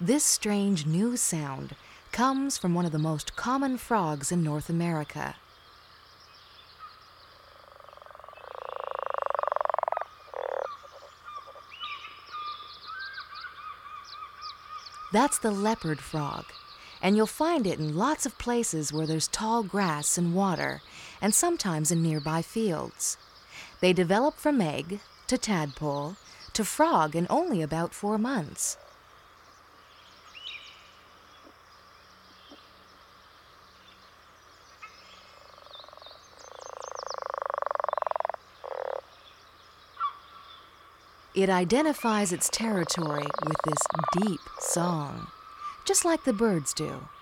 This strange new sound comes from one of the most common frogs in North America. That's the leopard frog, and you'll find it in lots of places where there's tall grass and water, and sometimes in nearby fields. They develop from egg to tadpole to frog in only about 4 months. It identifies its territory with this deep song, just like the birds do.